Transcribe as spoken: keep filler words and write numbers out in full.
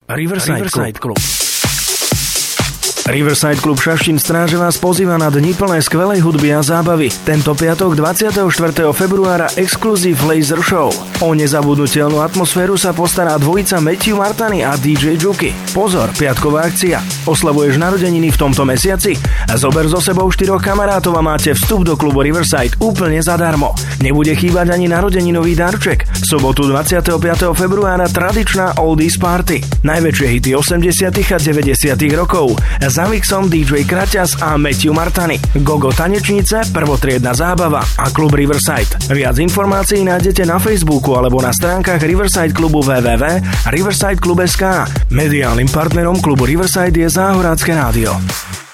Riverside, Riverside Club. Riverside Club Šaštín Stráže vás pozýva na dni plné skvelej hudby a zábavy. Tento piatok dvadsiateho štvrtého februára Exclusive Laser Show. O nezabudnutelnú atmosféru sa postará dvojica Matthew Martany a dý džej Juki. Pozor, piatková akcia. Oslavuješ narodeniny v tomto mesiaci? Zober so sebou štyroch kamarátov a máte vstup do klubu Riverside úplne zadarmo. Nebude chýbať ani narodeninový darček. V sobotu dvadsiateho piateho februára tradičná Oldies Party. Najväčšie hity osemdesiatych a deväťdesiatych rokov. Za mixom dý džej Kraťas a Matthew Martany. Gogo tanečnice, prvotriedna zábava a klub Riverside. Viac informácií nájdete na Facebooku alebo na stránkach Riverside klubu w w w bodka riverside klub bodka es ká. Mediálnym partnerom klubu Riverside je Záhorácké rádio.